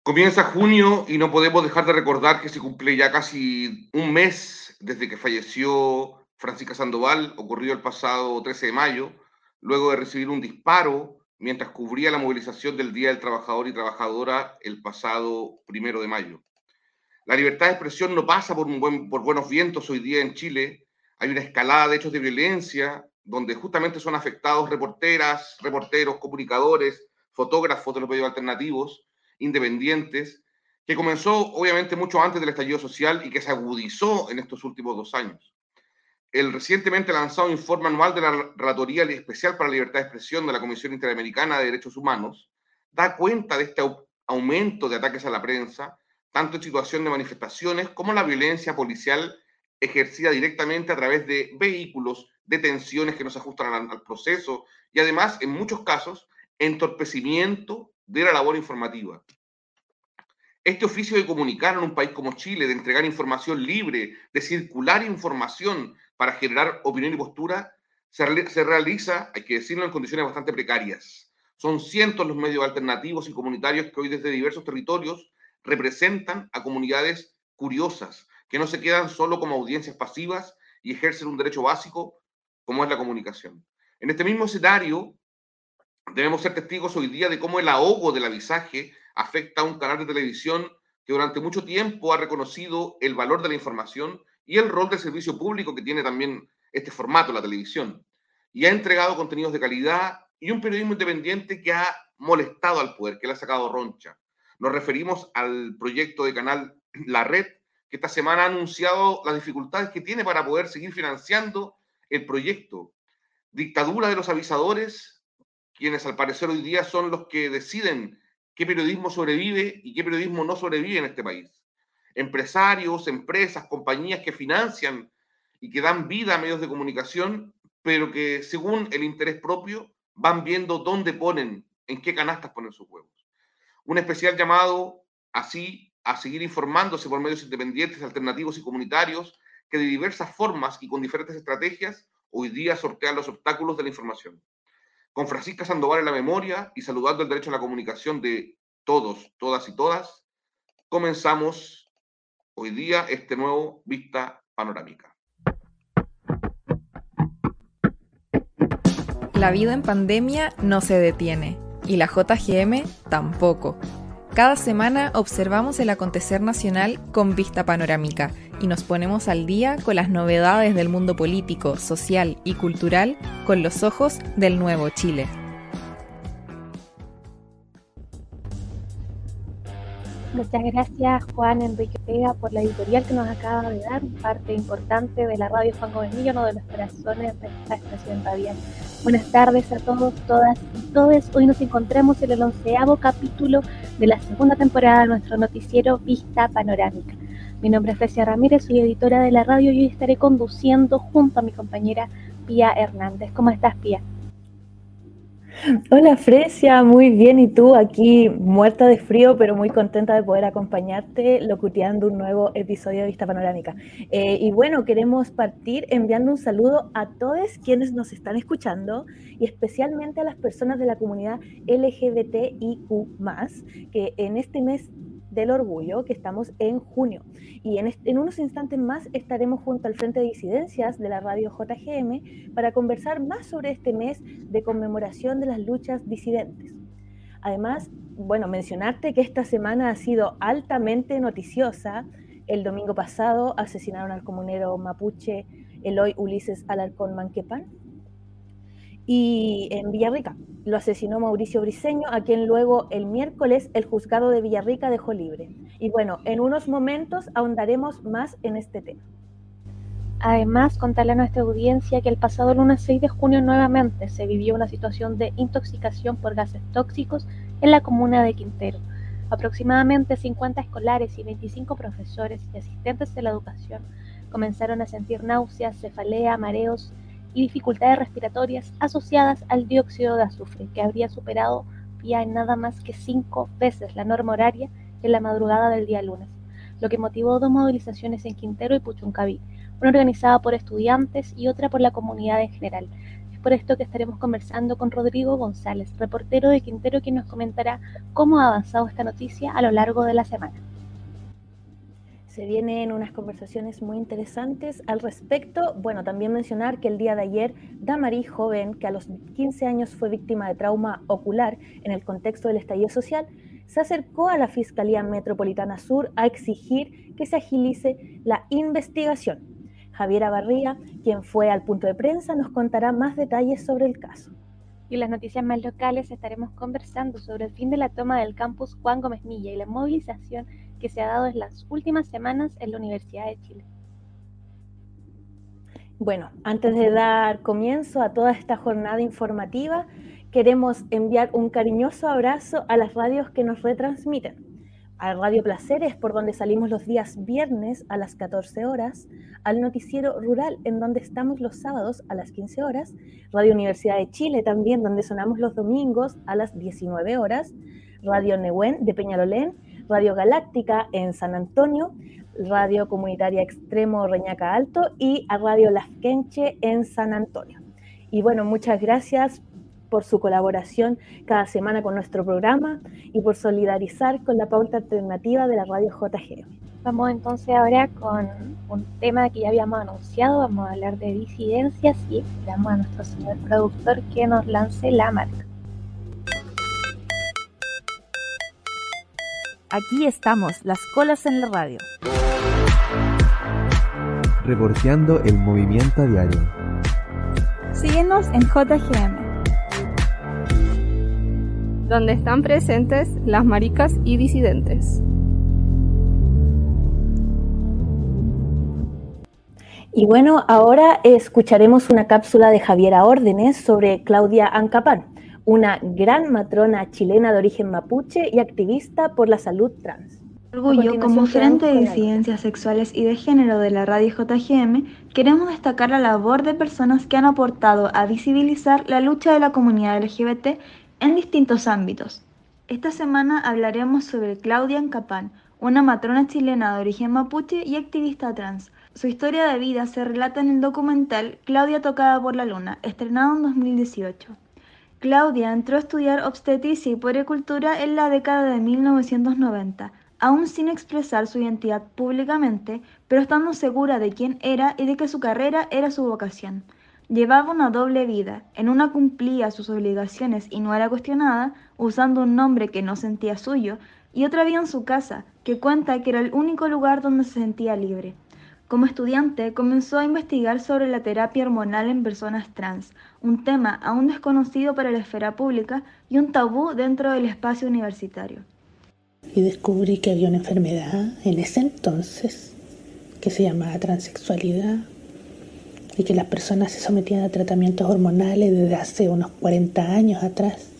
Comienza junio y no podemos dejar de recordar que se cumple ya casi un mes desde que falleció Francisca Sandoval, ocurrido el pasado 13 de mayo, luego de recibir un disparo mientras cubría la movilización del Día del Trabajador y Trabajadora el pasado 1 de mayo. La libertad de expresión no pasa por buenos vientos hoy día en Chile. Hay una escalada de hechos de violencia donde justamente son afectados reporteras, reporteros, comunicadores, fotógrafos de los medios alternativos, independientes, que comenzó obviamente mucho antes del estallido social y que se agudizó en estos últimos 2 años. El recientemente lanzado informe anual de la Relatoría Especial para la Libertad de Expresión de la Comisión Interamericana de Derechos Humanos da cuenta de este aumento de ataques a la prensa, tanto en situación de manifestaciones como la violencia policial ejercida directamente a través de vehículos, detenciones que no se ajustan al proceso y además, en muchos casos, entorpecimiento de la labor informativa. Este oficio de comunicar en un país como Chile, de entregar información libre, de circular información para generar opinión y postura, se realiza, hay que decirlo, en condiciones bastante precarias. Son cientos los medios alternativos y comunitarios que hoy desde diversos territorios representan a comunidades curiosas, que no se quedan solo como audiencias pasivas y ejercen un derecho básico como es la comunicación. En este mismo escenario, debemos ser testigos hoy día de cómo el ahogo del avisaje afecta a un canal de televisión que durante mucho tiempo ha reconocido el valor de la información y el rol del servicio público que tiene también este formato, la televisión, y ha entregado contenidos de calidad y un periodismo independiente que ha molestado al poder, que le ha sacado roncha. Nos referimos al proyecto de canal La Red, que esta semana ha anunciado las dificultades que tiene para poder seguir financiando el proyecto. Dictadura de los avisadores, quienes al parecer hoy día son los que deciden qué periodismo sobrevive y qué periodismo no sobrevive en este país. Empresarios, empresas, compañías que financian y que dan vida a medios de comunicación, pero que según el interés propio van viendo dónde ponen, en qué canastas ponen sus huevos. Un especial llamado así a seguir informándose por medios independientes, alternativos y comunitarios que de diversas formas y con diferentes estrategias hoy día sortean los obstáculos de la información. Con Francisca Sandoval en la memoria y saludando el derecho a la comunicación de todos, todas y todas, comenzamos hoy día este nuevo Vista Panorámica. La vida en pandemia no se detiene y la JGM tampoco. Cada semana observamos el acontecer nacional con Vista Panorámica y nos ponemos al día con las novedades del mundo político, social y cultural con los ojos del nuevo Chile. Muchas gracias, Juan Enrique Vega, por la editorial que nos acaba de dar, parte importante de la radio Juan Gómez Millo, uno de los corazones de esta estación radial. Buenas tardes a todos, todas y todes. Hoy nos encontramos en el 11º capítulo de la segunda temporada de nuestro noticiero Vista Panorámica. Mi nombre es Frecia Ramírez, soy editora de la radio y hoy estaré conduciendo junto a mi compañera Pía Hernández. ¿Cómo estás, Pía? Hola Frecia, muy bien, y tú aquí muerta de frío, pero muy contenta de poder acompañarte locuteando un nuevo episodio de Vista Panorámica. Y bueno, queremos partir enviando un saludo a todos quienes nos están escuchando y especialmente a las personas de la comunidad LGBTIQ+, que en este mes del orgullo, que estamos en junio, y en unos instantes más estaremos junto al Frente de Disidencias de la radio JGM para conversar más sobre este mes de conmemoración de las luchas disidentes. Además, bueno, mencionarte que esta semana ha sido altamente noticiosa. El domingo pasado asesinaron al comunero mapuche Eloy Ulises Alarcón Manquepán, y en Villarrica lo asesinó Mauricio Briceño, a quien luego el miércoles el juzgado de Villarrica dejó libre. Y bueno, en unos momentos ahondaremos más en este tema. Además, contarle a nuestra audiencia que el pasado lunes 6 de junio nuevamente se vivió una situación de intoxicación por gases tóxicos en la comuna de Quintero. Aproximadamente 50 escolares y 25 profesores y asistentes de la educación comenzaron a sentir náuseas, cefalea, mareos y dificultades respiratorias asociadas al dióxido de azufre, que habría superado ya en nada más que 5 veces la norma horaria en la madrugada del día lunes, lo que motivó 2 movilizaciones en Quintero y Puchuncaví, una organizada por estudiantes y otra por la comunidad en general. Es por esto que estaremos conversando con Rodrigo González, reportero de Quintero, quien nos comentará cómo ha avanzado esta noticia a lo largo de la semana. Se vienen unas conversaciones muy interesantes al respecto. Bueno, también mencionar que el día de ayer, Damarí, joven que a los 15 años fue víctima de trauma ocular en el contexto del estallido social, se acercó a la Fiscalía Metropolitana Sur a exigir que se agilice la investigación. Javiera Barría, quien fue al punto de prensa, nos contará más detalles sobre el caso. Y en las noticias más locales estaremos conversando sobre el fin de la toma del campus Juan Gómez Milla y la movilización que se ha dado en las últimas semanas en la Universidad de Chile. Bueno, antes de dar comienzo a toda esta jornada informativa, queremos enviar un cariñoso abrazo a las radios que nos retransmiten. A Radio Placeres, por donde salimos los días viernes a las 14 horas, al Noticiero Rural, en donde estamos los sábados a las 15 horas, Radio Universidad de Chile también, donde sonamos los domingos a las 19 horas, Radio Nehuen de Peñalolén, Radio Galáctica en San Antonio, Radio Comunitaria Extremo Reñaca Alto y a Radio Lasquenche en San Antonio. Y bueno, muchas gracias por su colaboración cada semana con nuestro programa y por solidarizar con la pauta alternativa de la radio JGM. Vamos entonces ahora con un tema que ya habíamos anunciado. Vamos a hablar de disidencias y esperamos a nuestro señor productor que nos lance la marca. Aquí estamos, las colas en la radio. Reporteando el movimiento a diario. Síguenos en JGM, donde están presentes las maricas y disidentes. Y bueno, ahora escucharemos una cápsula de Javiera Órdenes sobre Claudia Ancapán, una gran matrona chilena de origen mapuche y activista por la salud trans. Orgullo, como Frente de Disidencias Sexuales y de Género de la radio JGM, queremos destacar la labor de personas que han aportado a visibilizar la lucha de la comunidad LGBT en distintos ámbitos. Esta semana hablaremos sobre Claudia Ancapán, una matrona chilena de origen mapuche y activista trans. Su historia de vida se relata en el documental Claudia tocada por la luna, estrenado en 2018. Claudia entró a estudiar obstetricia y puericultura en la década de 1990, aún sin expresar su identidad públicamente, pero estando segura de quién era y de que su carrera era su vocación. Llevaba una doble vida, en una cumplía sus obligaciones y no era cuestionada, usando un nombre que no sentía suyo, y otra vía en su casa, que cuenta que era el único lugar donde se sentía libre. Como estudiante, comenzó a investigar sobre la terapia hormonal en personas trans, un tema aún desconocido para la esfera pública y un tabú dentro del espacio universitario. Y descubrí que había una enfermedad en ese entonces que se llamaba transexualidad y que las personas se sometían a tratamientos hormonales desde hace unos 40 años atrás.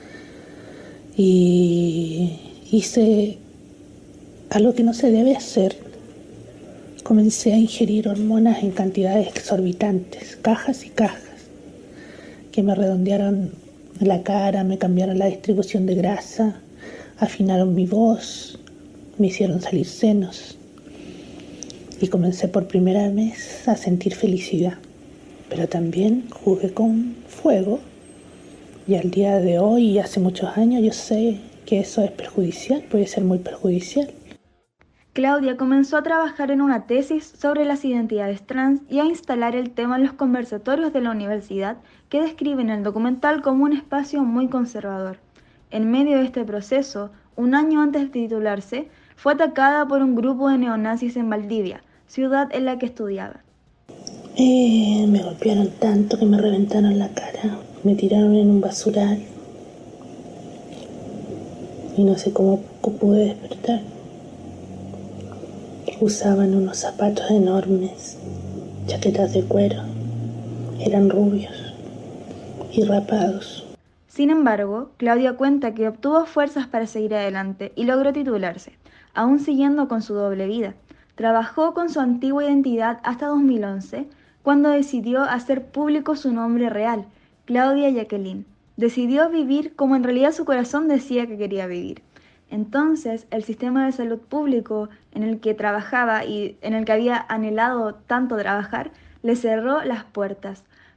Y hice algo que no se debe hacer. Comencé a ingerir hormonas en cantidades exorbitantes, cajas y cajas, que me redondearon la cara, me cambiaron la distribución de grasa, afinaron mi voz, me hicieron salir senos. Y comencé por primera vez a sentir felicidad, pero también jugué con fuego. Y al día de hoy, y hace muchos años, yo sé que eso es perjudicial, puede ser muy perjudicial. Claudia comenzó a trabajar en una tesis sobre las identidades trans y a instalar el tema en los conversatorios de la universidad, que describen el documental como un espacio muy conservador. En medio de este proceso, un año antes de titularse, fue atacada por un grupo de neonazis en Valdivia, ciudad en la que estudiaba. Me golpearon tanto que me reventaron la cara, me tiraron en un basural y no sé cómo pude despertar. Usaban unos zapatos enormes, chaquetas de cuero, eran rubios y rapados. Sin embargo, Claudia cuenta que obtuvo fuerzas para seguir adelante y logró titularse, aún siguiendo con su doble vida. Trabajó con su antigua identidad hasta 2011, cuando decidió hacer público su nombre real, Claudia Jacqueline. Decidió vivir como en realidad su corazón decía que quería vivir. Entonces, el sistema de salud público en el que trabajaba y en el que había anhelado tanto trabajar, le cerró las puertas.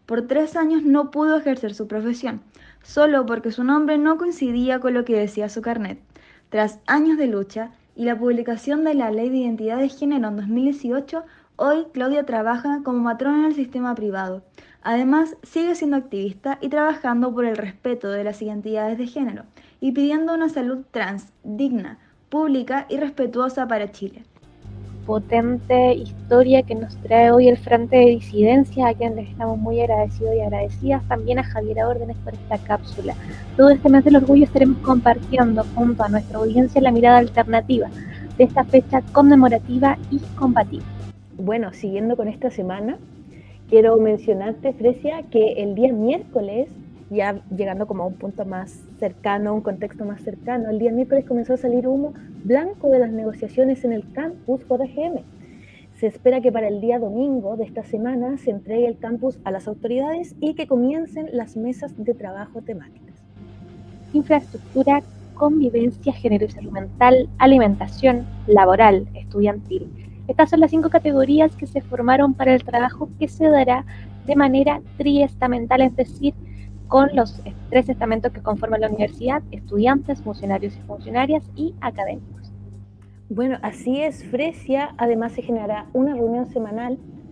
Por 3 años no pudo ejercer su profesión, solo porque su nombre no coincidía con lo que decía su carnet. Tras años de lucha y la publicación de la Ley de Identidad de Género en 2018, hoy Claudia trabaja como matrona en el sistema privado. Además, sigue siendo activista y trabajando por el respeto de las identidades de género y pidiendo una salud trans, digna, pública y respetuosa para Chile. Potente historia que nos trae hoy el Frente de Disidencias, a quien les estamos muy agradecidos y agradecidas, también a Javiera Órdenes por esta cápsula. Todo este mes del orgullo estaremos compartiendo junto a nuestra audiencia la mirada alternativa de esta fecha conmemorativa y combativa. Bueno, siguiendo con esta semana, quiero mencionarte, Fresia, que el día miércoles, ya llegando como a un punto más cercano, un contexto más cercano, el día miércoles comenzó a salir humo blanco de las negociaciones en el campus JGM. Se espera que para el día domingo de esta semana se entregue el campus a las autoridades y que comiencen las mesas de trabajo temáticas. Infraestructura, convivencia, género y salud mental, alimentación, laboral, estudiantil. Estas son las 5 categorías que se formaron para el trabajo que se dará de manera triestamental, es decir, con los 3 estamentos que conforman la universidad: estudiantes, funcionarios y funcionarias y académicos. Bueno, así es, Fresia. Además se generará una reunión semanal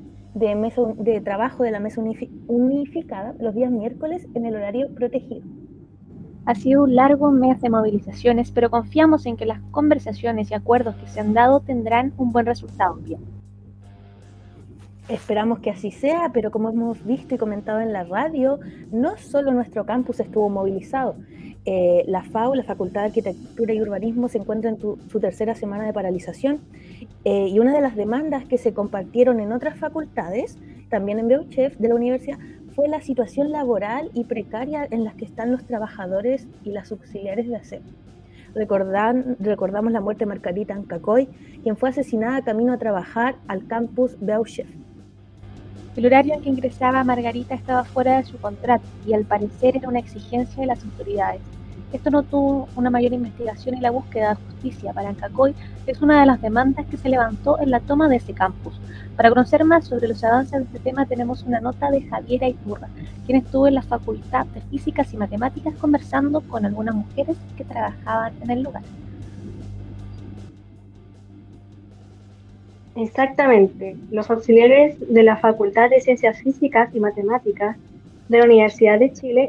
de trabajo de la mesa unificada los días miércoles en el horario protegido. Ha sido un largo mes de movilizaciones, pero confiamos en que las conversaciones y acuerdos que se han dado tendrán un buen resultado. Bien. Esperamos que así sea, pero como hemos visto y comentado en la radio, no solo nuestro campus estuvo movilizado. La FAU, la Facultad de Arquitectura y Urbanismo, se encuentra en su tercera semana de paralización, y una de las demandas que se compartieron en otras facultades, también en BEUCHEF de la universidad, fue la situación laboral y precaria en la que están los trabajadores y las auxiliares de aseo. Recordamos la muerte de Margarita Ancacoy, quien fue asesinada camino a trabajar al campus BEUCHEF. El horario en que ingresaba Margarita estaba fuera de su contrato y al parecer era una exigencia de las autoridades. Esto no tuvo una mayor investigación y la búsqueda de justicia para Ancacoy es una de las demandas que se levantó en la toma de ese campus. Para conocer más sobre los avances de este tema tenemos una nota de Javiera Iturra, quien estuvo en la Facultad de Físicas y Matemáticas conversando con algunas mujeres que trabajaban en el lugar. Exactamente. Los auxiliares de la Facultad de Ciencias Físicas y Matemáticas de la Universidad de Chile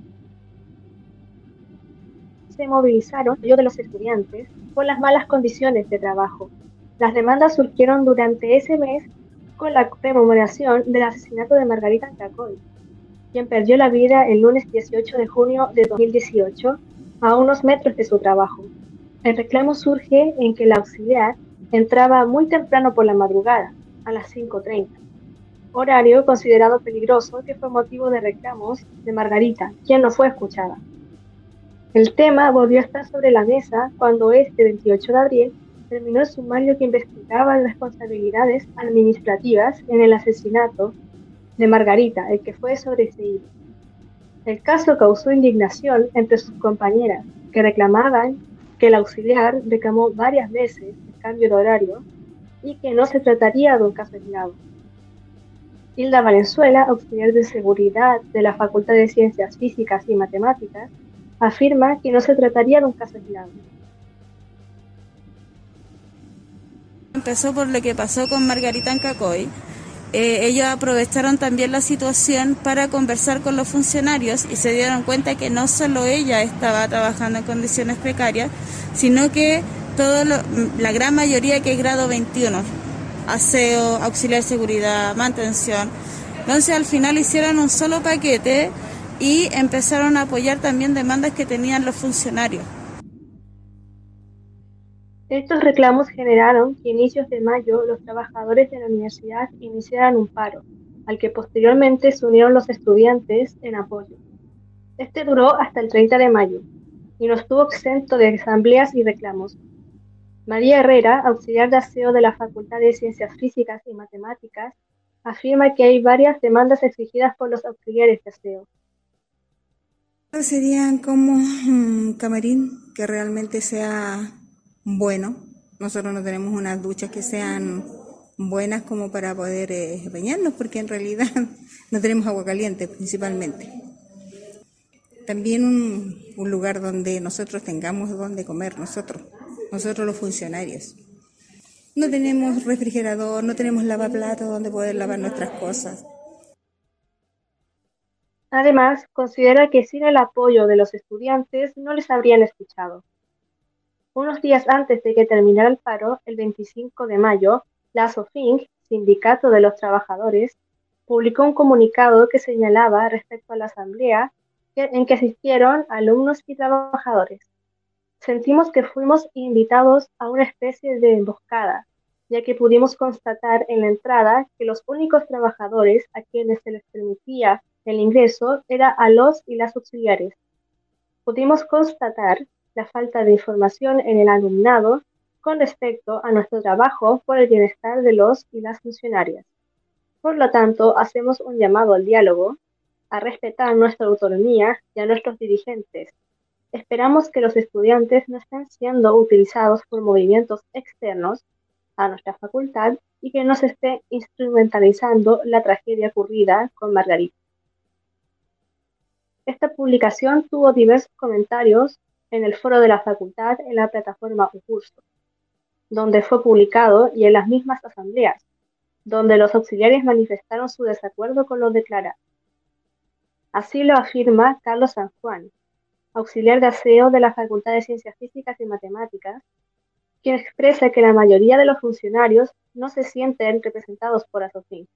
se movilizaron de los estudiantes por las malas condiciones de trabajo. Las demandas surgieron durante ese mes con la conmemoración del asesinato de Margarita Ancacoy, quien perdió la vida el lunes 18 de junio de 2018 a unos metros de su trabajo. El reclamo surge en que la auxiliar entraba muy temprano por la madrugada, a las 5:30, horario considerado peligroso que fue motivo de reclamos de Margarita, quien no fue escuchada. El tema volvió a estar sobre la mesa cuando este 28 de abril terminó el sumario que investigaba las responsabilidades administrativas en el asesinato de Margarita, el que fue sobreseído. El caso causó indignación entre sus compañeras, que reclamaban que el auxiliar reclamó varias veces el cambio de horario y que no se trataría de un caso aislado. Hilda Valenzuela, auxiliar de seguridad de la Facultad de Ciencias Físicas y Matemáticas, afirma que no se trataría de un caso aislado. Empezó por lo que pasó con Margarita Ancacoy. Ellos aprovecharon también la situación para conversar con los funcionarios y se dieron cuenta que no solo ella estaba trabajando en condiciones precarias, sino que la gran mayoría, que es grado 21, aseo, auxiliar de seguridad, mantención. Entonces al final hicieron un solo paquete y empezaron a apoyar también demandas que tenían los funcionarios. Estos reclamos generaron que a inicios de mayo los trabajadores de la universidad iniciaran un paro, al que posteriormente se unieron los estudiantes en apoyo. Este duró hasta el 30 de mayo y no estuvo exento de asambleas y reclamos. María Herrera, auxiliar de aseo de la Facultad de Ciencias Físicas y Matemáticas, afirma que hay varias demandas exigidas por los auxiliares de aseo. Serían como un camarín que realmente sea bueno. Nosotros no tenemos unas duchas que sean buenas como para poder bañarnos, porque en realidad no tenemos agua caliente principalmente. También un lugar donde nosotros tengamos donde comer, nosotros los funcionarios. No tenemos refrigerador, no tenemos lavaplatos donde poder lavar nuestras cosas. Además, considera que sin el apoyo de los estudiantes no les habrían escuchado. Unos días antes de que terminara el paro, el 25 de mayo, la SOFINC, Sindicato de los Trabajadores, publicó un comunicado que señalaba respecto a la asamblea en que asistieron alumnos y trabajadores. Sentimos que fuimos invitados a una especie de emboscada, ya que pudimos constatar en la entrada que los únicos trabajadores a quienes se les permitía el ingreso era a los y las auxiliares. Pudimos constatar la falta de información en el alumnado con respecto a nuestro trabajo por el bienestar de los y las funcionarias. Por lo tanto, hacemos un llamado al diálogo, a respetar nuestra autonomía y a nuestros dirigentes. Esperamos que los estudiantes no estén siendo utilizados por movimientos externos a nuestra facultad y que no se esté instrumentalizando la tragedia ocurrida con Margarita. Esta publicación tuvo diversos comentarios en el foro de la facultad en la plataforma Ucurso, donde fue publicado, y en las mismas asambleas, donde los auxiliares manifestaron su desacuerdo con lo declarado. Así lo afirma Carlos San Juan, auxiliar de aseo de la Facultad de Ciencias Físicas y Matemáticas, quien expresa que la mayoría de los funcionarios no se sienten representados por ASOFINC.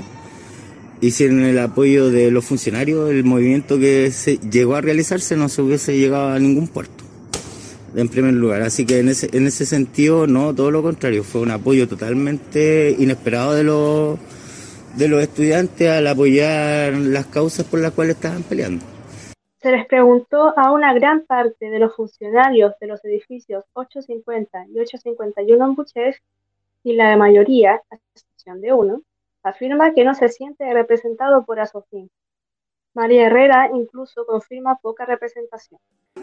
Y sin el apoyo de los funcionarios, el movimiento que se llegó a realizarse no se hubiese llegado a ningún puerto, en primer lugar. Así que en ese sentido, no, todo lo contrario, fue un apoyo totalmente inesperado de los estudiantes al apoyar las causas por las cuales estaban peleando. Se les preguntó a una gran parte de los funcionarios de los edificios 850 y 851 en Buches, y la mayoría, a excepción de uno, afirma que no se siente representado por ASOFINC. María Herrera incluso confirma poca representación.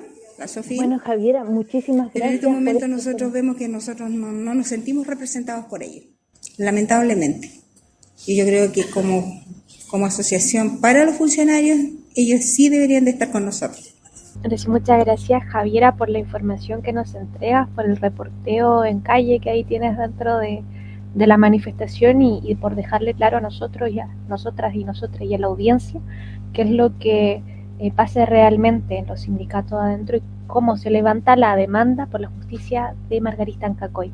Bueno, Javiera, muchísimas gracias. En este momento nosotros vemos que nosotros no nos sentimos representados por ellos, lamentablemente. Y yo creo que como asociación para los funcionarios, ellos sí deberían de estar con nosotros. Muchas gracias, Javiera, por la información que nos entregas, por el reporteo en calle que ahí tienes dentro de la manifestación y por dejarle claro a nosotros y a nosotras y nosotras y a la audiencia qué es lo que pasa realmente en los sindicatos adentro y cómo se levanta la demanda por la justicia de Margarita Ancacoy.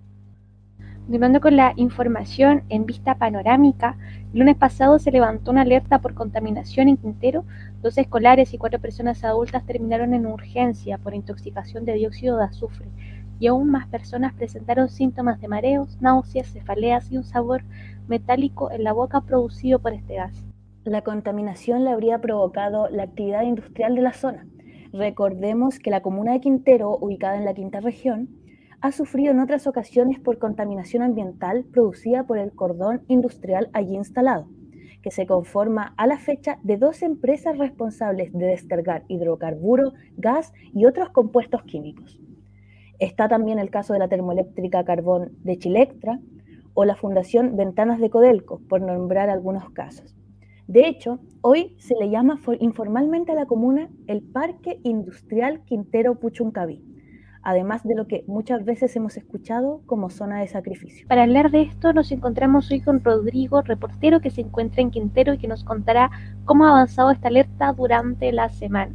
Continuando con la información en vista panorámica, el lunes pasado se levantó una alerta por contaminación en Quintero. 2 escolares y 4 personas adultas terminaron en urgencia por intoxicación de dióxido de azufre, y aún más personas presentaron síntomas de mareos, náuseas, cefaleas y un sabor metálico en la boca producido por este gas. La contaminación la habría provocado la actividad industrial de la zona. Recordemos que la comuna de Quintero, ubicada en la quinta región, ha sufrido en otras ocasiones por contaminación ambiental producida por el cordón industrial allí instalado, que se conforma a la fecha de 2 empresas responsables de descargar hidrocarburo, gas y otros compuestos químicos. Está también el caso de la termoeléctrica Carbón de Chilectra o la Fundación Ventanas de Codelco, por nombrar algunos casos. De hecho, hoy se le llama informalmente a la comuna el Parque Industrial Quintero Puchuncaví, además de lo que muchas veces hemos escuchado como zona de sacrificio. Para hablar de esto nos encontramos hoy con Rodrigo, reportero que se encuentra en Quintero y que nos contará cómo ha avanzado esta alerta durante la semana.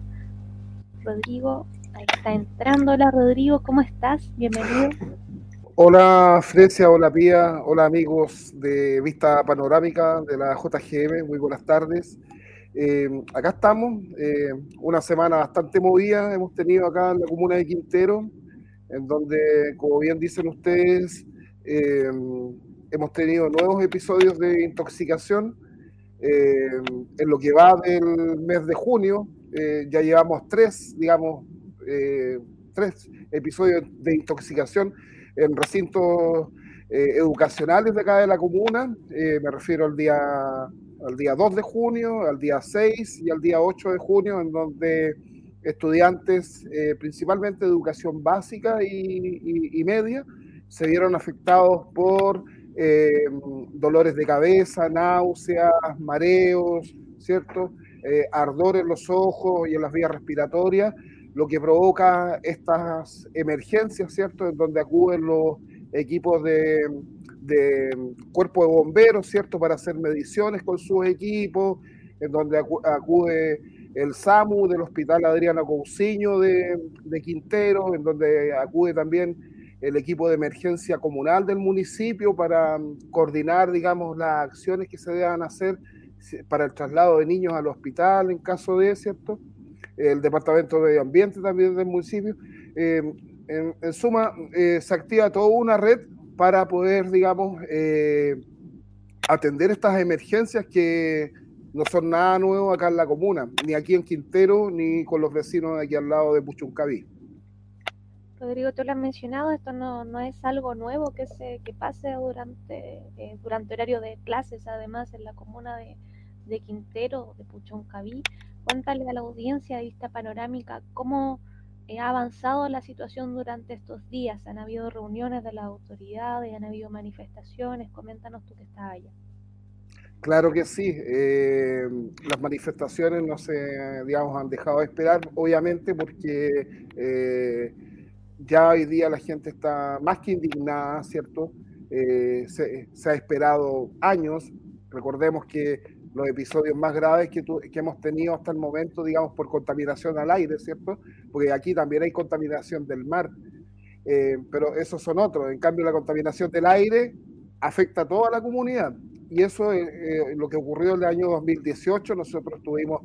Rodrigo, ahí está entrando. Hola Rodrigo, ¿cómo estás? Bienvenido. Hola Frecia, hola Pía, hola amigos de Vista Panorámica de la JGM, muy buenas tardes. Acá estamos, una semana bastante movida hemos tenido acá en la comuna de Quintero, en donde, como bien dicen ustedes, hemos tenido nuevos episodios de intoxicación. En lo que va del mes de junio, ya llevamos 3 episodios de intoxicación en recintos educacionales de acá de la comuna. Me refiero al día 2 de junio, al día 6 y al día 8 de junio, en donde estudiantes, principalmente de educación básica y media, se vieron afectados por dolores de cabeza, náuseas, mareos, ¿cierto? Ardor en los ojos y en las vías respiratorias, lo que provoca estas emergencias, ¿cierto? En donde acuden los equipos de cuerpo de bomberos, ¿cierto? Para hacer mediciones con sus equipos, en donde acude el SAMU del Hospital Adriana Cousiño de Quintero, en donde acude también el equipo de emergencia comunal del municipio para coordinar, digamos, las acciones que se deban hacer para el traslado de niños al hospital en caso de, ¿cierto? El Departamento de Medio Ambiente también del municipio. En suma, se activa toda una red para poder, digamos, atender estas emergencias que no son nada nuevo acá en la comuna, ni aquí en Quintero, ni con los vecinos de aquí al lado de Puchuncaví. Rodrigo, tú lo has mencionado, esto no es algo nuevo que pase durante horario de clases, además en la comuna de Quintero, de Puchuncaví. Cuéntale a la audiencia de Vista Panorámica cómo ha avanzado la situación durante estos días. ¿Han habido reuniones de las autoridades? ¿Han habido manifestaciones? Coméntanos tú que estás allá. Claro que sí. Las manifestaciones no se, digamos, han dejado de esperar, obviamente, porque ya hoy día la gente está más que indignada, ¿cierto? Se ha esperado años. Recordemos que los episodios más graves que hemos tenido hasta el momento, digamos, por contaminación al aire, ¿cierto? Porque aquí también hay contaminación del mar, pero esos son otros. En cambio, la contaminación del aire afecta a toda la comunidad. Y eso es lo que ocurrió en el año 2018. Nosotros estuvimos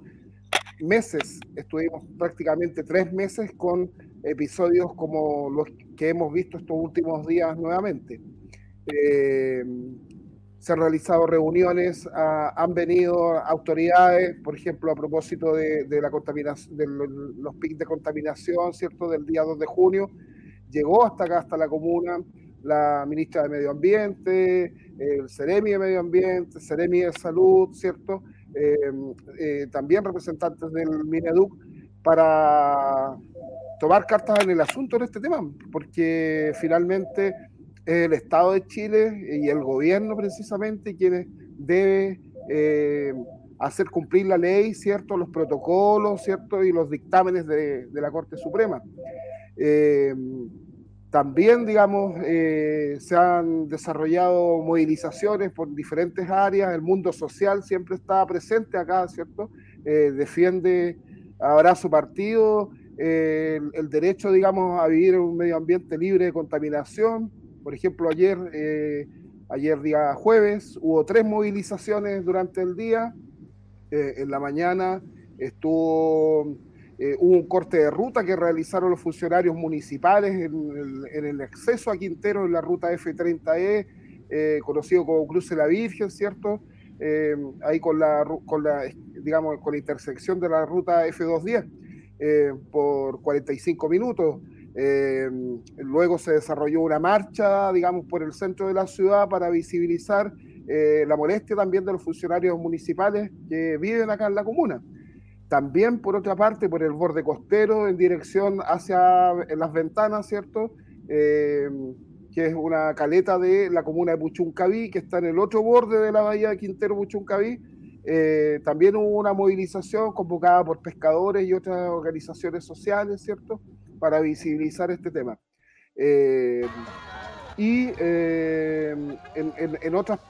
prácticamente 3 meses con episodios como los que hemos visto estos últimos días nuevamente. Se han realizado reuniones, han venido autoridades, por ejemplo, a propósito de la contaminación, de los picos de contaminación, ¿cierto? Del día 2 de junio, llegó hasta acá, hasta la comuna, la ministra de Medio Ambiente, el Ceremi de Medio Ambiente, Ceremi de Salud, ¿cierto? También representantes del Mineduc para tomar cartas en el asunto en este tema, porque finalmente el Estado de Chile y el gobierno precisamente quienes debe hacer cumplir la ley, ¿cierto? Los protocolos, ¿cierto? Y los dictámenes de la Corte Suprema. También, digamos, se han desarrollado movilizaciones por diferentes áreas. El mundo social siempre está presente acá, ¿cierto? Defiende, habrá su partido, el derecho, digamos, a vivir en un medio ambiente libre de contaminación. Por ejemplo, ayer día jueves hubo 3 movilizaciones durante el día. En la mañana hubo un corte de ruta que realizaron los funcionarios municipales en el acceso a Quintero en la ruta F30E, conocido como Cruce la Virgen, ¿cierto? Ahí con la intersección de la ruta F210 por 45 minutos. Luego se desarrolló una marcha, digamos, por el centro de la ciudad para visibilizar la molestia también de los funcionarios municipales que viven acá en la comuna. También, por otra parte, por el borde costero, en dirección hacia Las Ventanas, ¿cierto? Que es una caleta de la comuna de Puchuncaví, que está en el otro borde de la bahía de Quintero, Puchuncaví. También hubo una movilización convocada por pescadores y otras organizaciones sociales, ¿cierto?, para visibilizar este tema. En otras...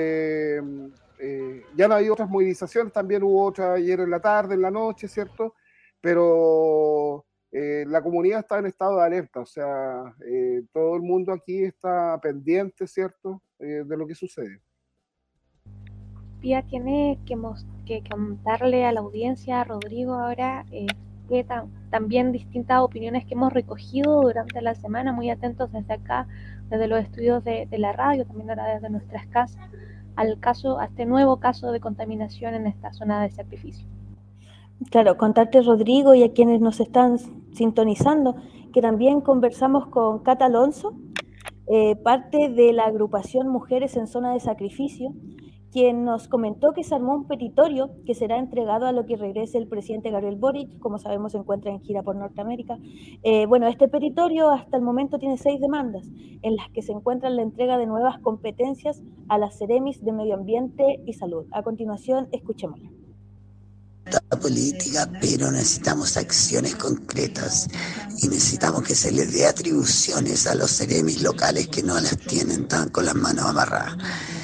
ya han habido otras movilizaciones, también hubo otra ayer en la tarde, en la noche, ¿cierto? Pero la comunidad está en estado de alerta, o sea, todo el mundo aquí está pendiente, ¿cierto?, de lo que sucede. Pía, tiene que contarle a la audiencia, Rodrigo, ahora que también distintas opiniones que hemos recogido durante la semana, muy atentos desde acá, desde los estudios de la radio, también ahora desde nuestras casas, a este nuevo caso de contaminación en esta zona de sacrificio. Claro, contarte, Rodrigo, y a quienes nos están sintonizando, que también conversamos con Cata Alonso, parte de la agrupación Mujeres en Zona de Sacrificio, quien nos comentó que se armó un petitorio que será entregado a lo que regrese el presidente Gabriel Boric. Como sabemos, se encuentra en gira por Norteamérica. Bueno, este petitorio hasta el momento tiene 6 demandas, en las que se encuentra la entrega de nuevas competencias a las Ceremis de Medio Ambiente y Salud. A continuación, escuchémosla. Política, pero necesitamos acciones concretas y necesitamos que se les dé atribuciones a los Ceremis locales que no las tienen, están con las manos amarradas.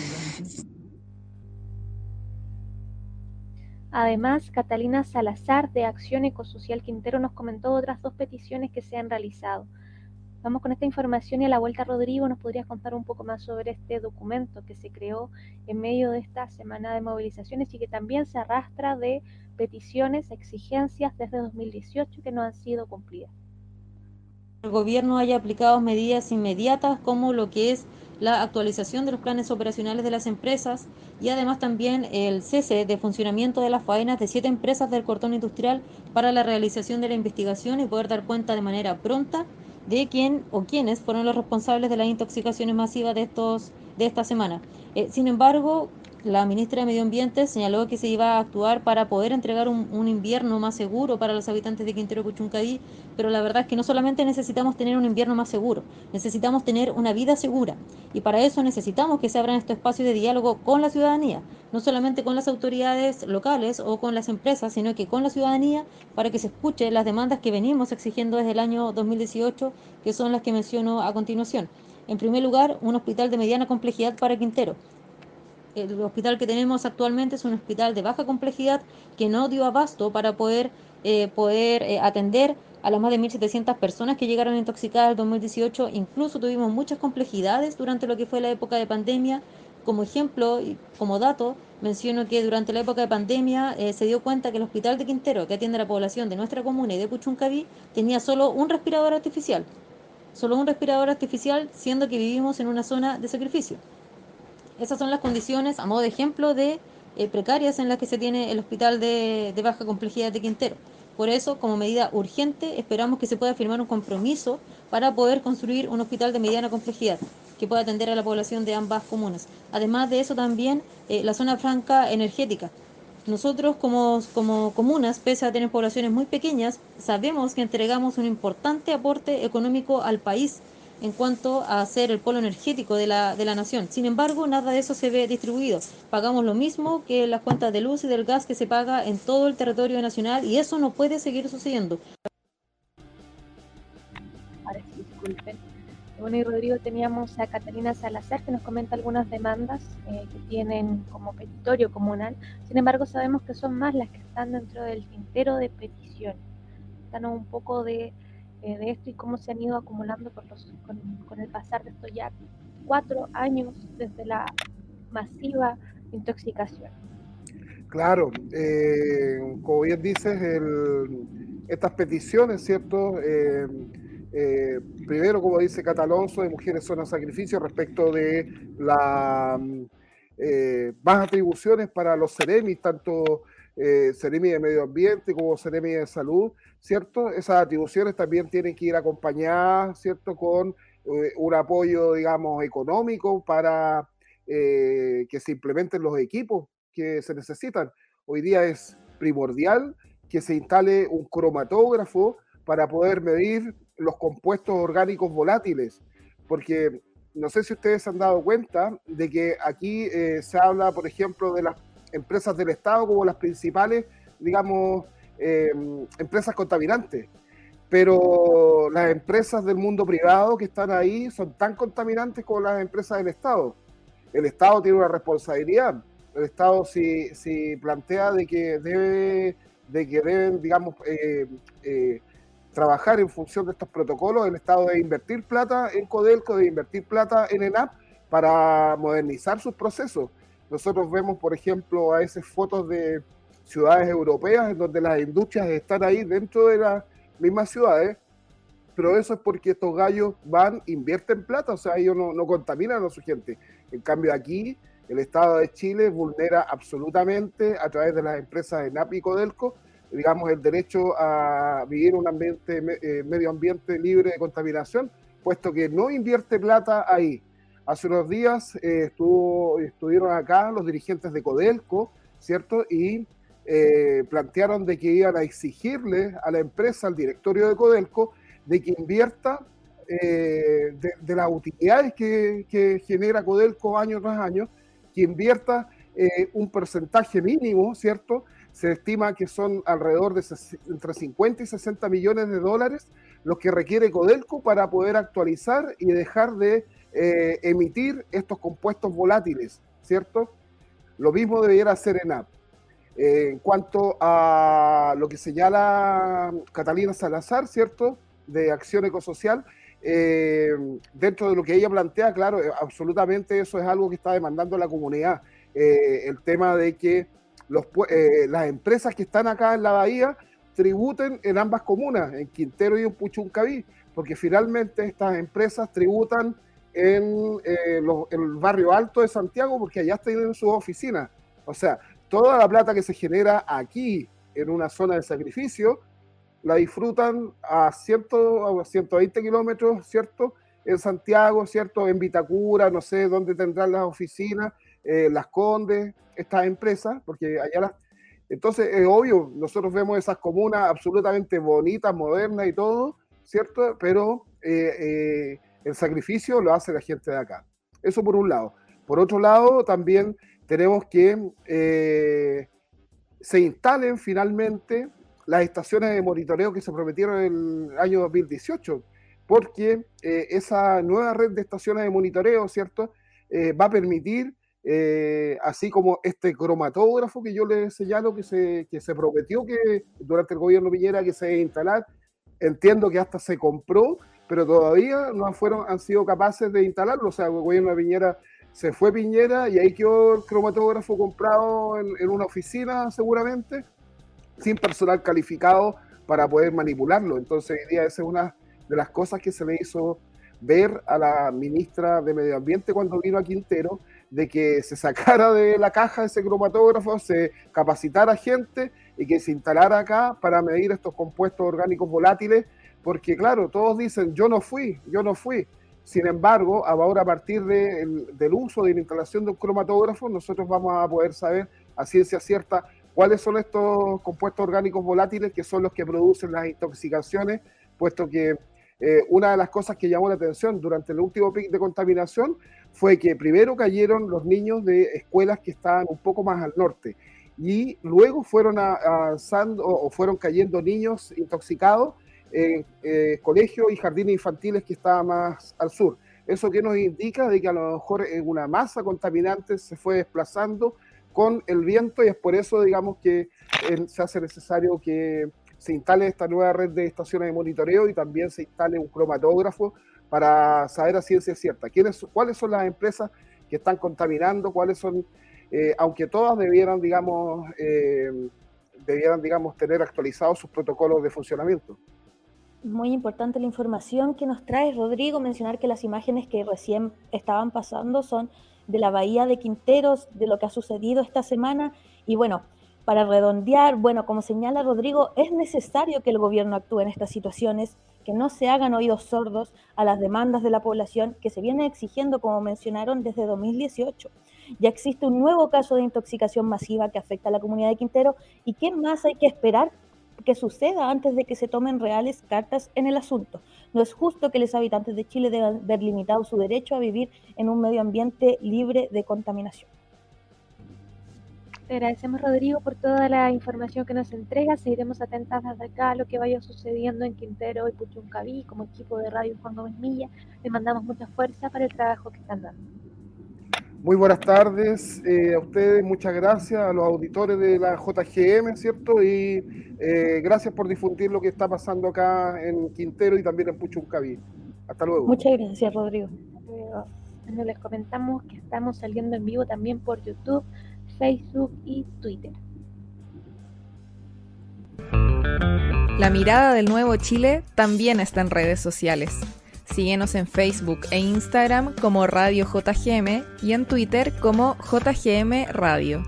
Además, Catalina Salazar, de Acción Ecosocial Quintero, nos comentó otras 2 peticiones que se han realizado. Vamos con esta información y a la vuelta, Rodrigo, ¿nos podrías contar un poco más sobre este documento que se creó en medio de esta semana de movilizaciones y que también se arrastra de peticiones, exigencias desde 2018 que no han sido cumplidas? El gobierno haya aplicado medidas inmediatas como lo que es la actualización de los planes operacionales de las empresas y además también el cese de funcionamiento de las faenas de 7 empresas del cordón industrial para la realización de la investigación y poder dar cuenta de manera pronta de quién o quiénes fueron los responsables de las intoxicaciones masivas de esta semana. Sin embargo, la ministra de Medio Ambiente señaló que se iba a actuar para poder entregar un invierno más seguro para los habitantes de Quintero Puchuncaví, pero la verdad es que no solamente necesitamos tener un invierno más seguro, necesitamos tener una vida segura, y para eso necesitamos que se abran estos espacios de diálogo con la ciudadanía, no solamente con las autoridades locales o con las empresas, sino que con la ciudadanía, para que se escuche las demandas que venimos exigiendo desde el año 2018, que son las que menciono a continuación. En primer lugar, un hospital de mediana complejidad para Quintero. El hospital que tenemos actualmente es un hospital de baja complejidad que no dio abasto para poder atender a las más de 1.700 personas que llegaron intoxicadas en 2018. Incluso tuvimos muchas complejidades durante lo que fue la época de pandemia. Como ejemplo y como dato, menciono que durante la época de pandemia se dio cuenta que el hospital de Quintero, que atiende a la población de nuestra comuna y de Puchuncaví, tenía solo un respirador artificial, siendo que vivimos en una zona de sacrificio. Esas son las condiciones, a modo de ejemplo, de precarias en las que se tiene el hospital de baja complejidad de Quintero. Por eso, como medida urgente, esperamos que se pueda firmar un compromiso para poder construir un hospital de mediana complejidad que pueda atender a la población de ambas comunas. Además de eso, también la zona franca energética. Nosotros como comunas, pese a tener poblaciones muy pequeñas, sabemos que entregamos un importante aporte económico al país en cuanto a ser el polo energético de la nación. Sin embargo, nada de eso se ve distribuido. Pagamos lo mismo que las cuentas de luz y del gas que se paga en todo el territorio nacional, y eso no puede seguir sucediendo. Ahora sí, disculpen. Bueno, y Rodrigo, teníamos a Catalina Salazar que nos comenta algunas demandas que tienen como petitorio comunal. Sin embargo, sabemos que son más las que están dentro del tintero de peticiones. Están un poco de esto y cómo se han ido acumulando con el pasar de estos ya 4 años desde la masiva intoxicación. Claro, como bien dices, estas peticiones, ¿cierto? Primero, como dice Catalonso, de Mujeres Zona Sacrificio, respecto de las más atribuciones para los Ceremis, tanto Ceremi de Medio Ambiente como Ceremi de Salud, ¿cierto? Esas atribuciones también tienen que ir acompañadas, ¿cierto?, con un apoyo, digamos, económico para que se implementen los equipos que se necesitan. Hoy día es primordial que se instale un cromatógrafo para poder medir los compuestos orgánicos volátiles, porque no sé si ustedes se han dado cuenta de que aquí se habla, por ejemplo, de las empresas del Estado como las principales, digamos, empresas contaminantes, pero las empresas del mundo privado que están ahí son tan contaminantes como las empresas del Estado. El Estado tiene una responsabilidad. El Estado si plantea de que deben, digamos, trabajar en función de estos protocolos, el Estado debe invertir plata en Codelco, debe invertir plata en ENAP para modernizar sus procesos. Nosotros vemos, por ejemplo, a veces fotos de ciudades europeas en donde las industrias están ahí dentro de las mismas ciudades, pero eso es porque estos gallos invierten plata, o sea, ellos no contaminan a su gente. En cambio aquí, el Estado de Chile vulnera absolutamente, a través de las empresas ENAP y Codelco, digamos, el derecho a vivir en un ambiente, medio ambiente libre de contaminación, puesto que no invierte plata ahí. hace unos días estuvieron acá los dirigentes de Codelco, ¿cierto? Y plantearon de que iban a exigirle a la empresa, al directorio de Codelco, de que invierta de las utilidades que genera Codelco año tras año, que invierta un porcentaje mínimo, ¿cierto? Se estima que son alrededor de entre 50 y 60 millones de dólares los que requiere Codelco para poder actualizar y dejar de emitir estos compuestos volátiles, ¿cierto? Lo mismo debiera hacer ENAP. En cuanto a lo que señala Catalina Salazar, ¿cierto?, de Acción Ecosocial, dentro de lo que ella plantea, claro, absolutamente eso es algo que está demandando la comunidad. El tema de que las empresas que están acá en la bahía tributen en ambas comunas, en Quintero y en Puchuncaví, porque finalmente estas empresas tributan en el barrio alto de Santiago, porque allá tienen sus oficinas. O sea, toda la plata que se genera aquí en una zona de sacrificio la disfrutan a 120 kilómetros, ¿cierto? En Santiago, ¿cierto? En Vitacura, no sé dónde tendrán las oficinas, Las Condes, estas empresas, porque allá Entonces, es obvio, nosotros vemos esas comunas absolutamente bonitas, modernas y todo, ¿cierto? Pero el sacrificio lo hace la gente de acá. Eso por un lado. Por otro lado, también tenemos que se instalen finalmente las estaciones de monitoreo que se prometieron en el año 2018, porque esa nueva red de estaciones de monitoreo, ¿cierto?, va a permitir, así como este cromatógrafo que yo les señalo que se prometió que durante el gobierno Piñera que se iba a instalar, entiendo que hasta se compró, pero todavía no han sido capaces de instalarlo. O sea, el gobierno de Piñera se fue Piñera y ahí quedó el cromatógrafo comprado en una oficina seguramente, sin personal calificado para poder manipularlo. Entonces, hoy día esa es una de las cosas que se le hizo ver a la ministra de Medio Ambiente cuando vino a Quintero, de que se sacara de la caja ese cromatógrafo, se capacitara gente y que se instalara acá para medir estos compuestos orgánicos volátiles, porque claro, todos dicen, yo no fui. Sin embargo, ahora a partir del uso de la instalación de un cromatógrafo, nosotros vamos a poder saber a ciencia cierta cuáles son estos compuestos orgánicos volátiles que son los que producen las intoxicaciones, puesto que una de las cosas que llamó la atención durante el último pic de contaminación fue que primero cayeron los niños de escuelas que estaban un poco más al norte y luego fueron avanzando o fueron cayendo niños intoxicados en colegios y jardines infantiles que estaban más al sur. Eso que nos indica de que a lo mejor una masa contaminante se fue desplazando con el viento y es por eso, digamos, que se hace necesario que se instale esta nueva red de estaciones de monitoreo y también se instale un cromatógrafo para saber a ciencia cierta cuáles son las empresas que están contaminando, cuáles son, aunque todas debieran, digamos, tener actualizados sus protocolos de funcionamiento. Muy importante la información que nos trae Rodrigo, mencionar que las imágenes que recién estaban pasando son de la bahía de Quinteros, de lo que ha sucedido esta semana, y bueno, para redondear, bueno, como señala Rodrigo, es necesario que el gobierno actúe en estas situaciones, que no se hagan oídos sordos a las demandas de la población que se viene exigiendo, como mencionaron, desde 2018. Ya existe un nuevo caso de intoxicación masiva que afecta a la comunidad de Quintero, y ¿qué más hay que esperar que suceda antes de que se tomen reales cartas en el asunto? No es justo que los habitantes de Chile deban ver limitado su derecho a vivir en un medio ambiente libre de contaminación. Te agradecemos, Rodrigo, por toda la información que nos entregas. Seguiremos atentas desde acá a lo que vaya sucediendo en Quintero y Puchuncaví. Como equipo de Radio Juan Gómez Milla, les mandamos mucha fuerza para el trabajo que están dando. Muy buenas tardes a ustedes, muchas gracias a los auditores de la JGM, ¿cierto? Y gracias por difundir lo que está pasando acá en Quintero y también en Puchuncaví. Hasta luego. Muchas gracias, Rodrigo. Bueno, les comentamos que estamos saliendo en vivo también por YouTube, Facebook y Twitter. La mirada del nuevo Chile también está en redes sociales. Síguenos en Facebook e Instagram como Radio JGM y en Twitter como JGM Radio.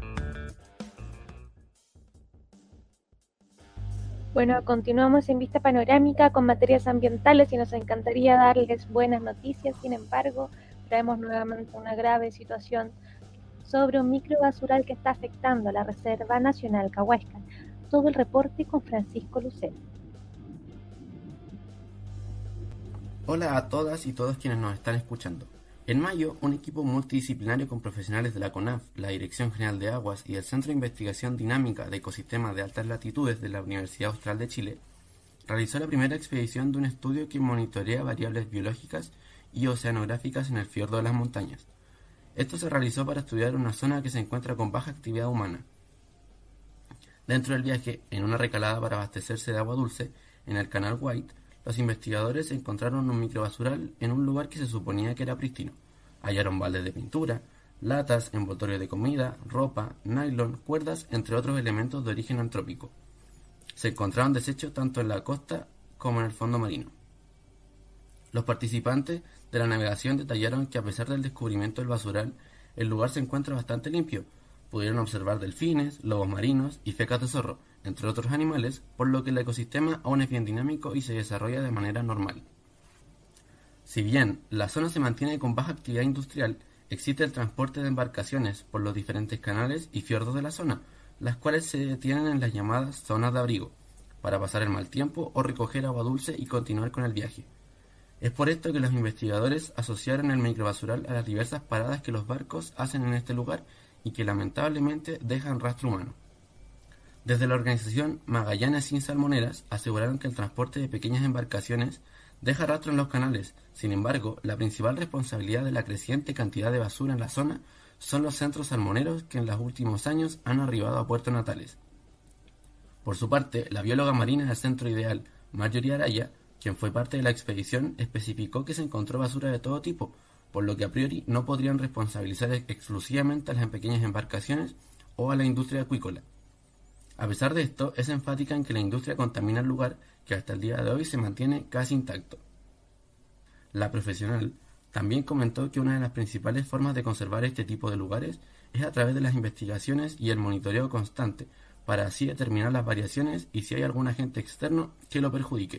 Bueno, continuamos en Vista Panorámica con materias ambientales y nos encantaría darles buenas noticias. Sin embargo, traemos nuevamente una grave situación sobre un microbasural que está afectando a la Reserva Nacional Cahuéscar. Todo el reporte con Francisco Lucero. Hola a todas y todos quienes nos están escuchando. En mayo, un equipo multidisciplinario con profesionales de la CONAF, la Dirección General de Aguas y el Centro de Investigación Dinámica de Ecosistemas de Altas Latitudes de la Universidad Austral de Chile realizó la primera expedición de un estudio que monitorea variables biológicas y oceanográficas en el fiordo de las montañas. Esto se realizó para estudiar una zona que se encuentra con baja actividad humana. Dentro del viaje, en una recalada para abastecerse de agua dulce, en el canal White, los investigadores encontraron un microbasural en un lugar que se suponía que era prístino. Hallaron baldes de pintura, latas, envoltorios de comida, ropa, nylon, cuerdas, entre otros elementos de origen antrópico. Se encontraron desechos tanto en la costa como en el fondo marino. Los participantes de la navegación detallaron que a pesar del descubrimiento del basural, el lugar se encuentra bastante limpio. Pudieron observar delfines, lobos marinos y fecas de zorro, entre otros animales, por lo que el ecosistema aún es bien dinámico y se desarrolla de manera normal. Si bien la zona se mantiene con baja actividad industrial, existe el transporte de embarcaciones por los diferentes canales y fiordos de la zona, las cuales se detienen en las llamadas zonas de abrigo, para pasar el mal tiempo o recoger agua dulce y continuar con el viaje. Es por esto que los investigadores asociaron el microbasural a las diversas paradas que los barcos hacen en este lugar y que lamentablemente dejan rastro humano. Desde la organización Magallanes Sin Salmoneras aseguraron que el transporte de pequeñas embarcaciones deja rastro en los canales. Sin embargo, la principal responsabilidad de la creciente cantidad de basura en la zona son los centros salmoneros que en los últimos años han arribado a Puerto Natales. Por su parte, la bióloga marina del Centro Ideal, Marjorie Araya, quien fue parte de la expedición, especificó que se encontró basura de todo tipo, por lo que a priori no podrían responsabilizar exclusivamente a las pequeñas embarcaciones o a la industria acuícola. A pesar de esto, es enfática en que la industria contamina el lugar, que hasta el día de hoy se mantiene casi intacto. La profesional también comentó que una de las principales formas de conservar este tipo de lugares es a través de las investigaciones y el monitoreo constante, para así determinar las variaciones y si hay algún agente externo que lo perjudique.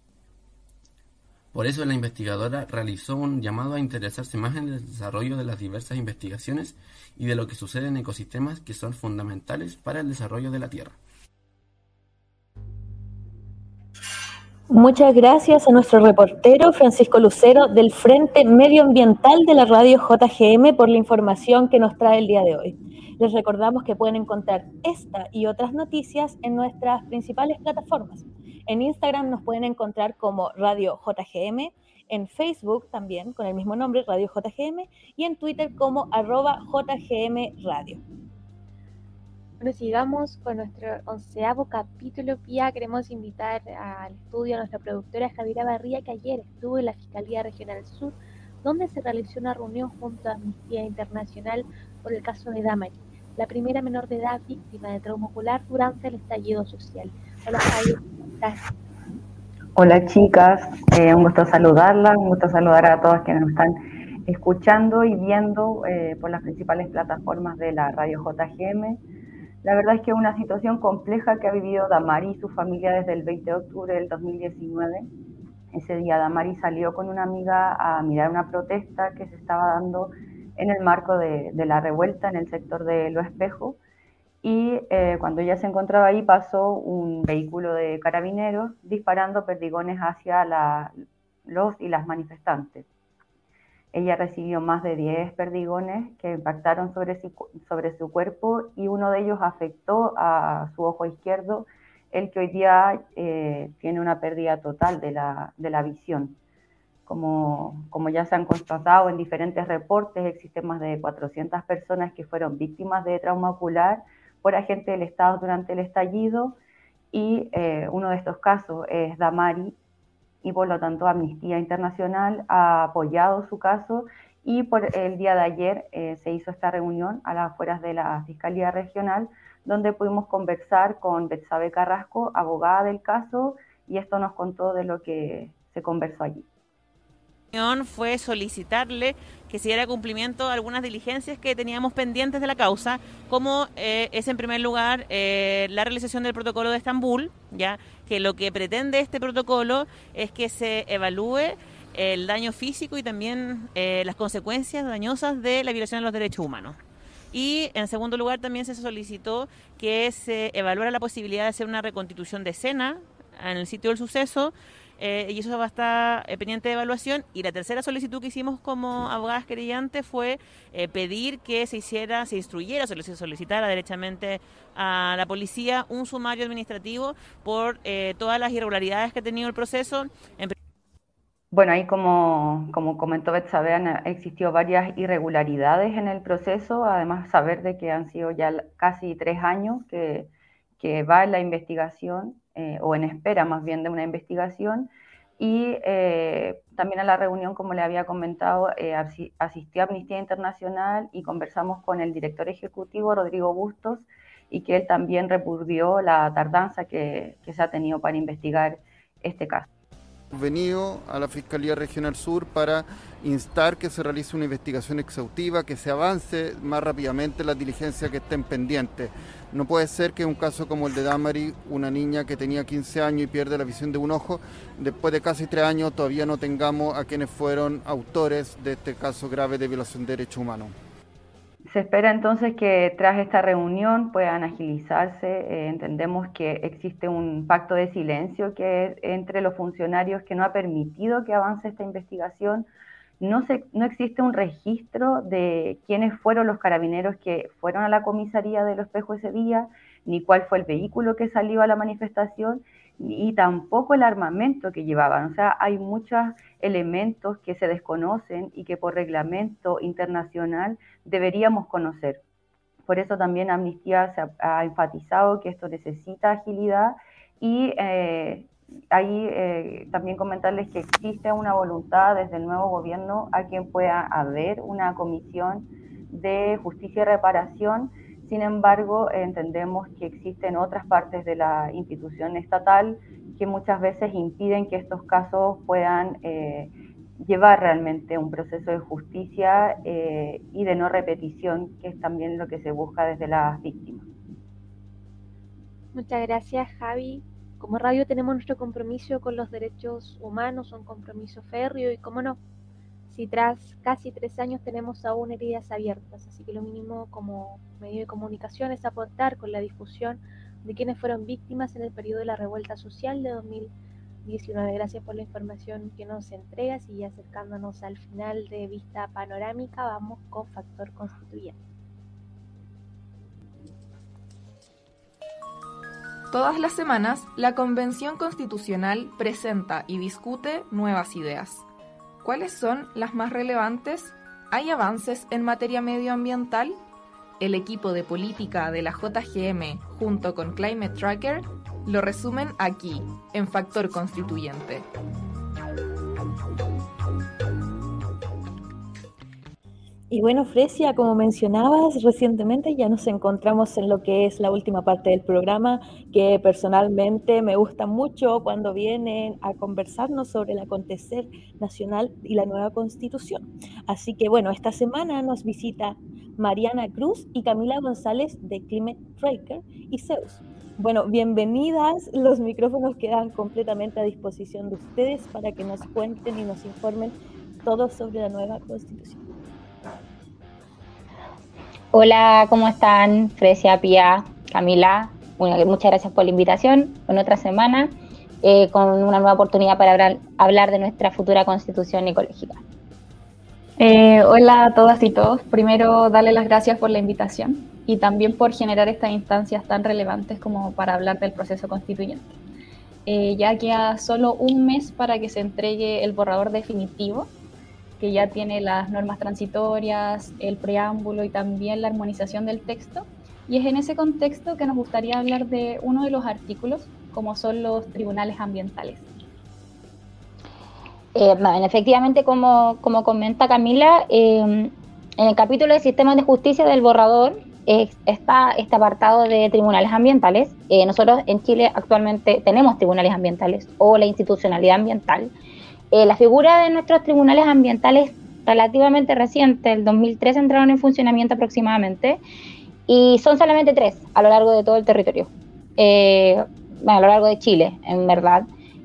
Por eso la investigadora realizó un llamado a interesarse más en el desarrollo de las diversas investigaciones y de lo que sucede en ecosistemas que son fundamentales para el desarrollo de la Tierra. Muchas gracias a nuestro reportero Francisco Lucero del Frente Medioambiental de la radio JGM por la información que nos trae el día de hoy. Les recordamos que pueden encontrar esta y otras noticias en nuestras principales plataformas. En Instagram nos pueden encontrar como Radio JGM, en Facebook también con el mismo nombre, Radio JGM, y en Twitter como @JGM Radio. Bueno, sigamos con nuestro 11º capítulo. Pía, queremos invitar al estudio a nuestra productora Javiera Barría, que ayer estuvo en la Fiscalía Regional Sur, donde se realizó una reunión junto a Amnistía Internacional por el caso de Damari, la primera menor de edad víctima de trauma ocular durante el estallido social. Hola, Javier. Hola, chicas, un gusto saludarlas, un gusto saludar a todas quienes nos están escuchando y viendo por las principales plataformas de la radio JGM. La verdad es que es una situación compleja que ha vivido Damari y su familia desde el 20 de octubre del 2019. Ese día Damari salió con una amiga a mirar una protesta que se estaba dando en el marco de la revuelta en el sector de Lo Espejo. Y cuando ella se encontraba ahí pasó un vehículo de carabineros disparando perdigones hacia los y las manifestantes. Ella recibió más de 10 perdigones que impactaron sobre su cuerpo y uno de ellos afectó a su ojo izquierdo, el que hoy día tiene una pérdida total de la visión. Como ya se han constatado en diferentes reportes, existen más de 400 personas que fueron víctimas de trauma ocular por agentes del Estado durante el estallido y uno de estos casos es Damari y por lo tanto Amnistía Internacional ha apoyado su caso y por el día de ayer se hizo esta reunión a las afueras de la Fiscalía Regional donde pudimos conversar con Betsabe Carrasco, abogada del caso, y esto nos contó de lo que se conversó allí. Fue solicitarle que se diera cumplimiento a algunas diligencias que teníamos pendientes de la causa, como es en primer lugar la realización del protocolo de Estambul, ya que lo que pretende este protocolo es que se evalúe el daño físico y también las consecuencias dañosas de la violación de los derechos humanos. Y en segundo lugar también se solicitó que se evaluara la posibilidad de hacer una reconstitución de escena en el sitio del suceso, y eso va a estar pendiente de evaluación. Y la tercera solicitud que hicimos como abogadas querellantes fue pedir que se instruyera, se solicitara derechamente a la policía un sumario administrativo por todas las irregularidades que ha tenido el proceso. Bueno, ahí como comentó Betsabe, han existido varias irregularidades en el proceso, además saber de que han sido ya casi 3 años que va en la investigación, o en espera más bien de una investigación, y también a la reunión, como le había comentado, asistió a Amnistía Internacional y conversamos con el director ejecutivo, Rodrigo Bustos, y que él también repudió la tardanza que se ha tenido para investigar este caso. Venido a la Fiscalía Regional Sur para instar que se realice una investigación exhaustiva, que se avance más rápidamente las diligencias que estén pendientes. No puede ser que un caso como el de Damari, una niña que tenía 15 años y pierde la visión de un ojo, después de casi 3 años todavía no tengamos a quienes fueron autores de este caso grave de violación de derechos humanos. Se espera entonces que tras esta reunión puedan agilizarse. Entendemos que existe un pacto de silencio que entre los funcionarios que no ha permitido que avance esta investigación. No existe un registro de quiénes fueron los carabineros que fueron a la comisaría de Los Espejos ese día, ni cuál fue el vehículo que salió a la manifestación, y tampoco el armamento que llevaban. O sea, hay muchos elementos que se desconocen y que por reglamento internacional deberíamos conocer. Por eso también Amnistía se ha enfatizado que esto necesita agilidad, y también comentarles que existe una voluntad desde el nuevo gobierno a quien pueda haber una comisión de justicia y reparación. Sin embargo, entendemos que existen otras partes de la institución estatal que muchas veces impiden que estos casos puedan llevar realmente un proceso de justicia y de no repetición, que es también lo que se busca desde las víctimas. Muchas gracias, Javi. Como radio tenemos nuestro compromiso con los derechos humanos, un compromiso férreo, y cómo no, si tras casi 3 años tenemos aún heridas abiertas, así que lo mínimo como medio de comunicación es aportar con la difusión de quienes fueron víctimas en el periodo de la revuelta social de 2019. Gracias por la información que nos entregas, y acercándonos al final de Vista Panorámica, vamos con Factor Constituyente. Todas las semanas, la Convención Constitucional presenta y discute nuevas ideas. ¿Cuáles son las más relevantes? ¿Hay avances en materia medioambiental? El equipo de política de la JGM junto con Climate Tracker lo resumen aquí, en Factor Constituyente. Y bueno, Fresia, como mencionabas recientemente, ya nos encontramos en lo que es la última parte del programa, que personalmente me gusta mucho cuando vienen a conversarnos sobre el acontecer nacional y la nueva Constitución. Así que bueno, esta semana nos visita Mariana Cruz y Camila González de Climate Tracker y Zeus. Bueno, bienvenidas, los micrófonos quedan completamente a disposición de ustedes para que nos cuenten y nos informen todo sobre la nueva Constitución. Hola, ¿cómo están? Fresia, Pía, Camila, muchas gracias por la invitación. En otra semana, con una nueva oportunidad para hablar de nuestra futura Constitución ecológica. Hola a todas y todos. Primero, darle las gracias por la invitación y también por generar estas instancias tan relevantes como para hablar del proceso constituyente. Ya queda solo un mes para que se entregue el borrador definitivo, que ya tiene las normas transitorias, el preámbulo y también la armonización del texto. Y es en ese contexto que nos gustaría hablar de uno de los artículos, como son los tribunales ambientales. Efectivamente, como comenta Camila, en el capítulo de sistemas de justicia del borrador está este apartado de tribunales ambientales. Nosotros en Chile actualmente tenemos tribunales ambientales o la institucionalidad ambiental. La figura de nuestros tribunales ambientales es relativamente reciente, el 2003 entraron en funcionamiento aproximadamente, y son solamente 3 a lo largo de todo el territorio, a lo largo de Chile, en verdad.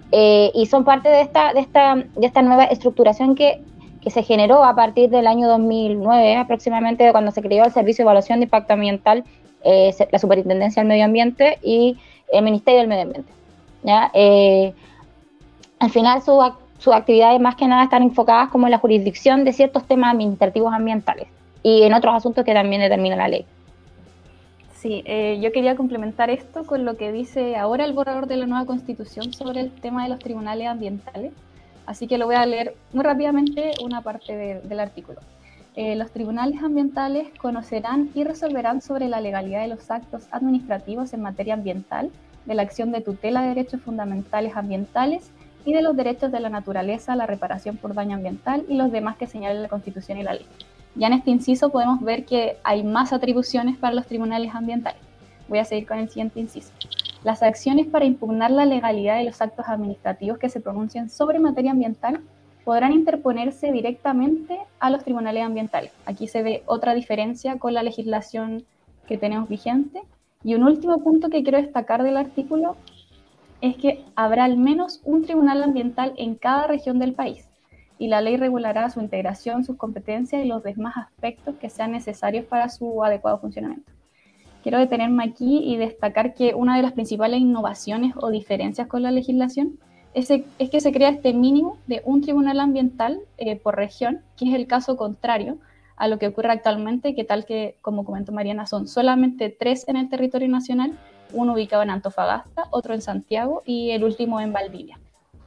y son parte de esta nueva estructuración que se generó a partir del año 2009, aproximadamente, cuando se creó el Servicio de Evaluación de Impacto Ambiental, la Superintendencia del Medio Ambiente y el Ministerio del Medio Ambiente, ¿ya? Al final sus actividades más que nada están enfocadas como en la jurisdicción de ciertos temas administrativos ambientales y en otros asuntos que también determina la ley. Sí, yo quería complementar esto con lo que dice ahora el borrador de la nueva Constitución sobre el tema de los tribunales ambientales. Así que lo voy a leer muy rápidamente una parte del artículo. Los tribunales ambientales conocerán y resolverán sobre la legalidad de los actos administrativos en materia ambiental, de la acción de tutela de derechos fundamentales ambientales y de los derechos de la naturaleza, la reparación por daño ambiental y los demás que señalen la Constitución y la ley. Ya en este inciso podemos ver que hay más atribuciones para los tribunales ambientales. Voy a seguir con el siguiente inciso. Las acciones para impugnar la legalidad de los actos administrativos que se pronuncien sobre materia ambiental podrán interponerse directamente a los tribunales ambientales. Aquí se ve otra diferencia con la legislación que tenemos vigente. Y un último punto que quiero destacar del artículo es que habrá al menos un tribunal ambiental en cada región del país, y la ley regulará su integración, sus competencias y los demás aspectos que sean necesarios para su adecuado funcionamiento. Quiero detenerme aquí y destacar que una de las principales innovaciones o diferencias con la legislación es que se crea este mínimo de un tribunal ambiental por región, que es el caso contrario a lo que ocurre actualmente, que tal que, como comentó Mariana, son solamente 3 en el territorio nacional, uno ubicado en Antofagasta, otro en Santiago y el último en Valdivia.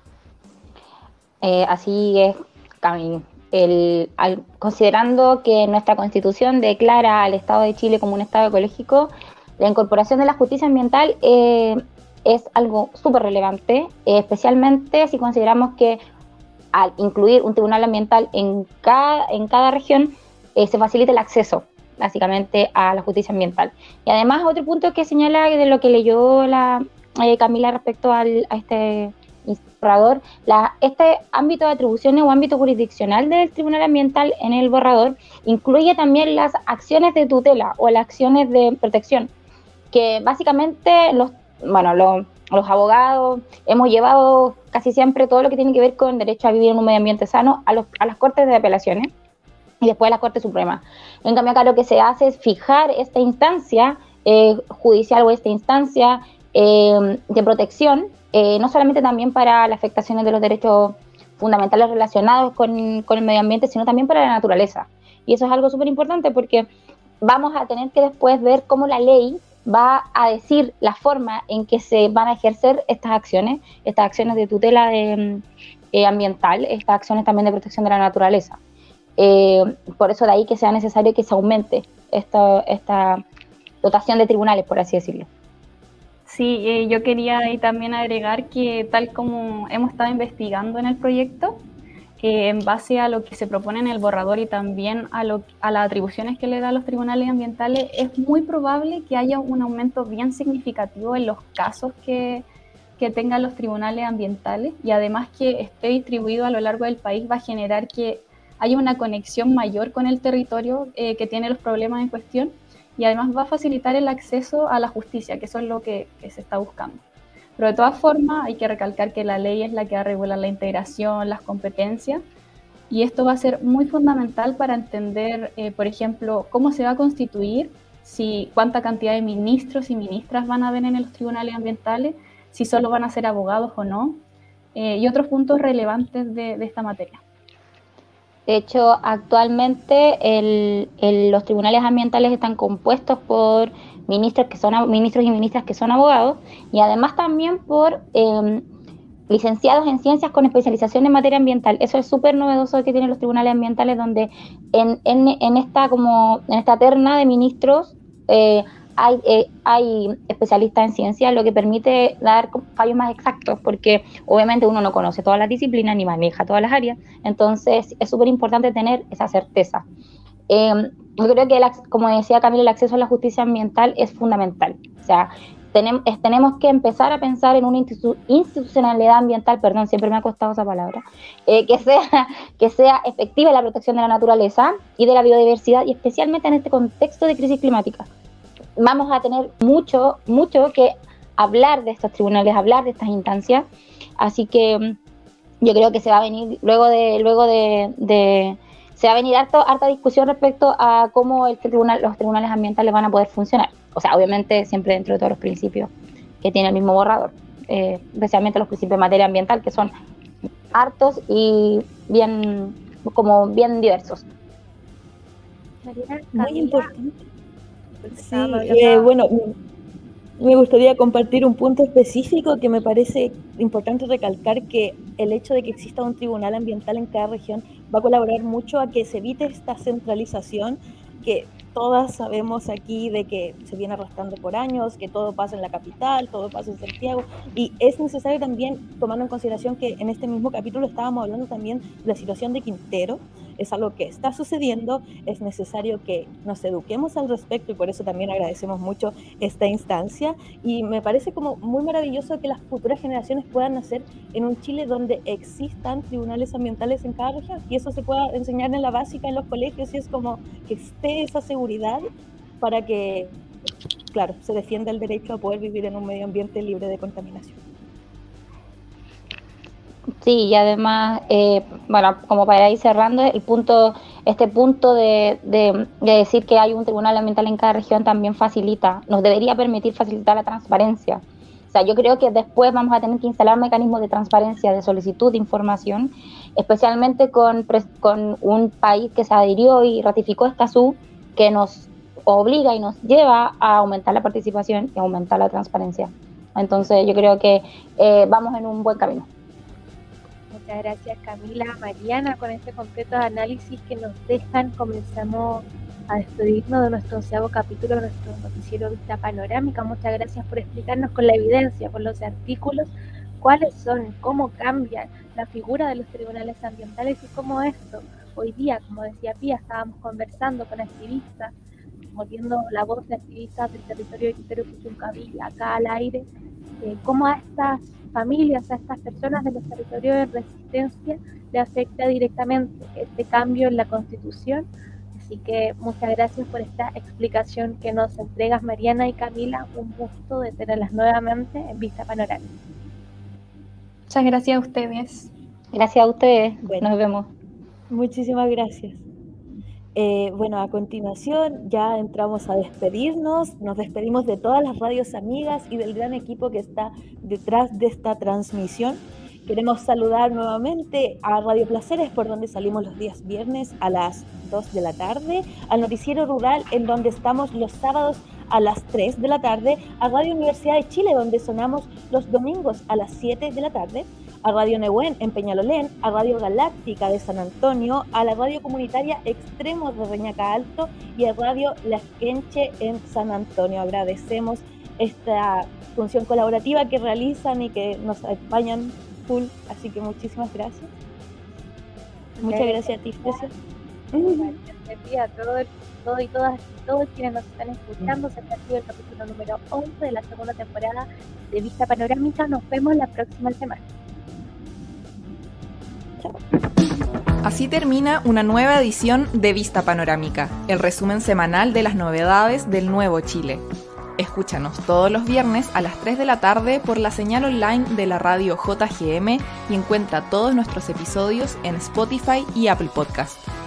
Así es, Camille. Considerando que nuestra Constitución declara al Estado de Chile como un Estado ecológico, la incorporación de la justicia ambiental es algo súper relevante, especialmente si consideramos que al incluir un tribunal ambiental en cada región, se facilita el acceso, básicamente, a la justicia ambiental. Y además, otro punto que señala de lo que leyó Camila respecto a este borrador, este ámbito de atribuciones o ámbito jurisdiccional del Tribunal Ambiental en el borrador incluye también las acciones de tutela o las acciones de protección, que básicamente los abogados hemos llevado casi siempre todo lo que tiene que ver con derecho a vivir en un medio ambiente sano a las Cortes de Apelaciones y después a la Corte Suprema. En cambio, acá lo que se hace es fijar esta instancia judicial o esta instancia de protección, no solamente también para las afectaciones de los derechos fundamentales relacionados con el medio ambiente, sino también para la naturaleza. Y eso es algo súper importante porque vamos a tener que después ver cómo la ley va a decir la forma en que se van a ejercer estas acciones de tutela ambiental, estas acciones también de protección de la naturaleza. Por eso de ahí que sea necesario que se aumente esta dotación de tribunales, por así decirlo. Sí, yo quería ahí también agregar que tal como hemos estado investigando en el proyecto, en base a lo que se propone en el borrador y también a las atribuciones que le da a los tribunales ambientales, es muy probable que haya un aumento bien significativo en los casos que tengan los tribunales ambientales, y además que esté distribuido a lo largo del país va a generar que haya una conexión mayor con el territorio que tiene los problemas en cuestión, y además va a facilitar el acceso a la justicia, que eso es lo que se está buscando. Pero de todas formas hay que recalcar que la ley es la que va a regular la integración, las competencias, y esto va a ser muy fundamental para entender, por ejemplo, cómo se va a constituir, cuánta cantidad de ministros y ministras van a haber en los tribunales ambientales, si solo van a ser abogados o no, y otros puntos relevantes de esta materia. De hecho, actualmente los tribunales ambientales están compuestos por ministros y ministras que son abogados, y además también por licenciados en ciencias con especialización en materia ambiental. Eso es súper novedoso que tienen los tribunales ambientales, donde en esta terna de ministros hay especialistas en ciencia, lo que permite dar fallos más exactos, porque obviamente uno no conoce todas las disciplinas ni maneja todas las áreas, entonces es súper importante tener esa certeza. Yo creo que, como decía Camila, el acceso a la justicia ambiental es fundamental. O sea, tenemos que empezar a pensar en una institucionalidad ambiental, perdón, siempre me ha costado esa palabra, que sea efectiva en la protección de la naturaleza y de la biodiversidad, y especialmente en este contexto de crisis climática. Vamos a tener mucho que hablar de estos tribunales, hablar de estas instancias. Así que yo creo que se va a venir se va a venir harta discusión respecto a cómo los tribunales ambientales van a poder funcionar. O sea, obviamente siempre dentro de todos los principios que tiene el mismo borrador, especialmente los principios de materia ambiental, que son hartos y bien diversos. Muy importante. Sí, bueno, me gustaría compartir un punto específico que me parece importante recalcar, que el hecho de que exista un tribunal ambiental en cada región va a colaborar mucho a que se evite esta centralización que todas sabemos aquí de que se viene arrastrando por años, que todo pasa en la capital, todo pasa en Santiago, y es necesario también, tomando en consideración que en este mismo capítulo estábamos hablando también de la situación de Quintero, es algo que está sucediendo, es necesario que nos eduquemos al respecto, y por eso también agradecemos mucho esta instancia, y me parece como muy maravilloso que las futuras generaciones puedan nacer en un Chile donde existan tribunales ambientales en cada región, y eso se pueda enseñar en la básica, en los colegios, y es como que esté esa seguridad para que, claro, se defienda el derecho a poder vivir en un medio ambiente libre de contaminación. Sí, y además, bueno, como para ir cerrando, este punto de decir que hay un tribunal ambiental en cada región también nos debería permitir facilitar la transparencia. O sea, yo creo que después vamos a tener que instalar mecanismos de transparencia, de solicitud de información, especialmente con un país que se adhirió y ratificó Escazú, que nos obliga y nos lleva a aumentar la participación y aumentar la transparencia. Entonces, yo creo que vamos en un buen camino. Muchas gracias, Camila, Mariana, con este completo análisis que nos dejan. Comenzamos a despedirnos de nuestro 11º capítulo de nuestro noticiero Vista Panorámica. Muchas gracias por explicarnos con la evidencia, con los artículos, cuáles son, cómo cambian la figura de los tribunales ambientales y cómo esto, hoy día, como decía Pía, estábamos conversando con activistas, volviendo la voz de activistas del territorio de Quintero Puchuncaví acá al aire, cómo a estas familias, a estas personas de los territorios de resistencia le afecta directamente este cambio en la Constitución. Así que muchas gracias por esta explicación que nos entregas, Mariana y Camila. Un gusto de tenerlas nuevamente en Vista Panorámica. Muchas gracias a ustedes. Gracias a ustedes. Bueno, nos vemos. Muchísimas gracias. Bueno, a continuación ya entramos a despedirnos. Nos despedimos de todas las radios amigas y del gran equipo que está detrás de esta transmisión. Queremos saludar nuevamente a Radio Placeres, por donde salimos los días viernes a las 2 de la tarde, al Noticiero Rural, en donde estamos los sábados a las 3 de la tarde, a Radio Universidad de Chile, donde sonamos los domingos a las 7 de la tarde, a Radio Nehuen en Peñalolén, a Radio Galáctica de San Antonio, a la Radio Comunitaria Extremos de Reñaca Alto y a Radio Las Quenche en San Antonio. Agradecemos esta función colaborativa que realizan y que nos acompañan full, así que muchísimas gracias. Muchas gracias a ti, Frecia. A todos quienes nos están escuchando. Se ha sido el capítulo número 11 de la segunda temporada de Vista Panorámica. Nos vemos la próxima semana. Así termina una nueva edición de Vista Panorámica, el resumen semanal de las novedades del nuevo Chile. Escúchanos todos los viernes a las 3 de la tarde por la señal online de la radio JGM y encuentra todos nuestros episodios en Spotify y Apple Podcast.